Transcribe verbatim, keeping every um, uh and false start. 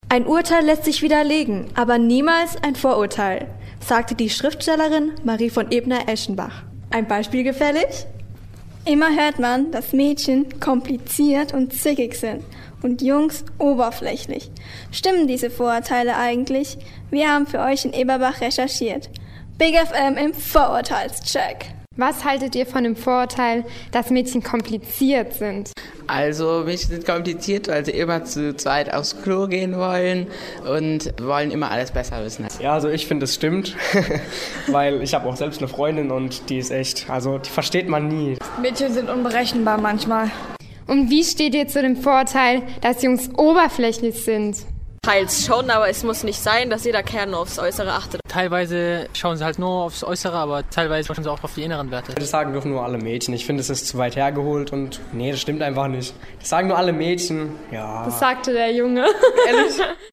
Ein Urteil lässt sich widerlegen, aber niemals ein Vorurteil, sagte die Schriftstellerin Marie von Ebner-Eschenbach. Ein Beispiel gefällig? Immer hört man, dass Mädchen kompliziert und zickig sind und Jungs oberflächlich. Stimmen diese Vorurteile eigentlich? Wir haben für euch in Eberbach recherchiert. Big F M im Vorurteilscheck. Was haltet ihr von dem Vorurteil, dass Mädchen kompliziert sind? Also Mädchen sind kompliziert, weil sie immer zu zweit aufs Klo gehen wollen und wollen immer alles besser wissen. Ja, also ich finde, es stimmt, weil ich habe auch selbst eine Freundin und die ist echt, also die versteht man nie. Mädchen sind unberechenbar manchmal. Und wie steht ihr zu dem Vorurteil, dass Jungs oberflächlich sind? Teils schon, aber es muss nicht sein, dass jeder Kerl nur aufs Äußere achtet. Teilweise schauen sie halt nur aufs Äußere, aber teilweise schauen sie auch auf die inneren Werte. Das sagen dürfen nur alle Mädchen. Ich finde, es ist zu weit hergeholt und nee, das stimmt einfach nicht. Das sagen nur alle Mädchen. Ja. Das sagte der Junge. Ehrlich?